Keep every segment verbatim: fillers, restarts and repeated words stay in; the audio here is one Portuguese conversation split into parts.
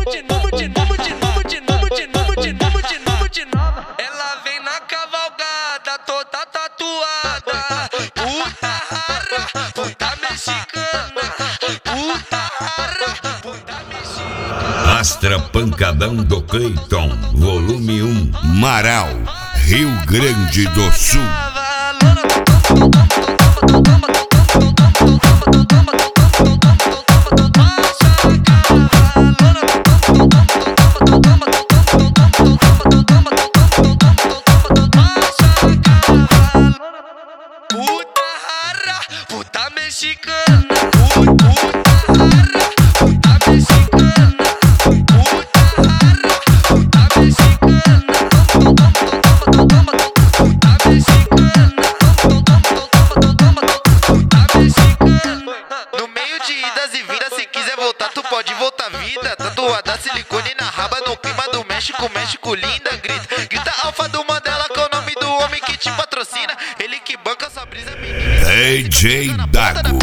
de novo, de novo, de novo, de novo, de novo, de novo, de novo, de novo. Ela vem na cavalgada, toda tatuada. Puta rara, puta mexicana. Puta rara, puta mexicana. Astra Pancadão do Cleiton, volume um, Marau, Rio Grande do Sul. Puta rara, puta mexicana. Puta rara, puta mexicana. Puta rara, puta mexicana. Puta mexicana. Puta mexicana. No meio de idas e vindas, se quiser voltar, tu pode voltar vida. Tatuada silicone na raba, no clima do México, México linda. Grita, grita alfa do Mandela, que é o nome do homem que te patrocina. Ele que banca sua brisa, menina. D J Dago.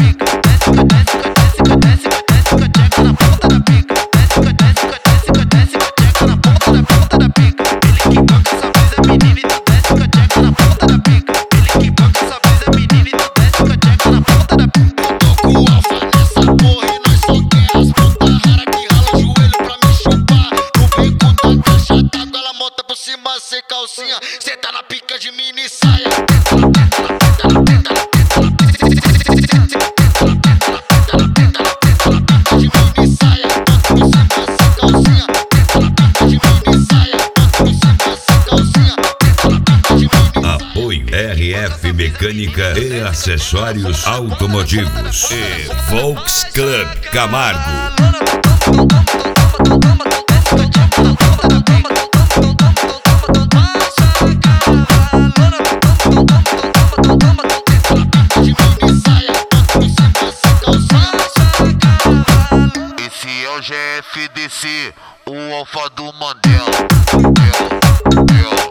Sem calcinha, cê tá na pica de mini saia. Apoio R F Mecânica e Acessórios Automotivos e Volks Club Camargo. Esse é o G F D C, o alfa do Mandela.